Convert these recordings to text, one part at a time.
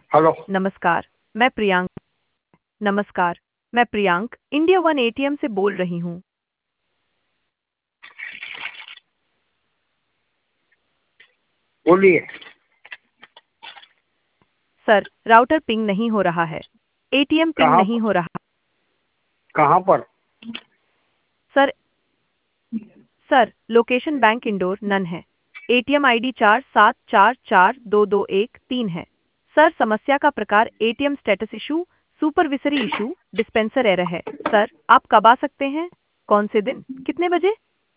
Hello. नमस्कार। मैं प्रियांक नमस्कार। मैं प्रियांक इंडिया वन एटीएम से बोल रही हूँ। बोलिए। सर, राउटर पिंग नहीं हो रहा है। एटीएम पिंग कहाँ नहीं हो रहा। कहाँ पर? Sir sir location bank Indore नन है। एटीएम आईडी 47442213 है। सर, समस्या का प्रकार ATM status issue, supervisory issue, dispenser error है। सर, आप कब आ सकते हैं? कौन से दिन, कितने बजे?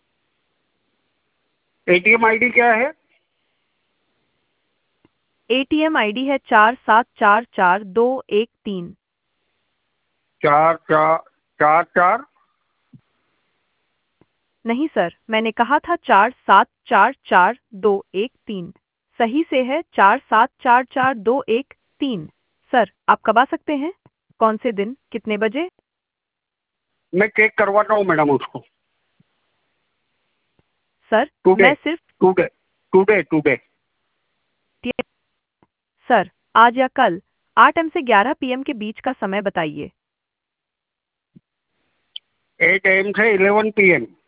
एटीएम आईडी क्या है? एटीएम आईडी है 47442213। 4444। नहीं सर, मैंने कहा था 47442213। सही से है 47442213। सर, आप कब आ सकते हैं? कौन से दिन, कितने बजे? मैं चेक करवाता हूँ मैडम उसको। सर, टुडे मैं सिर्फ टुडे टुडे टुडे। सर, आज या कल 8 एम से 11 पीएम के बीच का समय बताइए। 8 AM से 11 PM।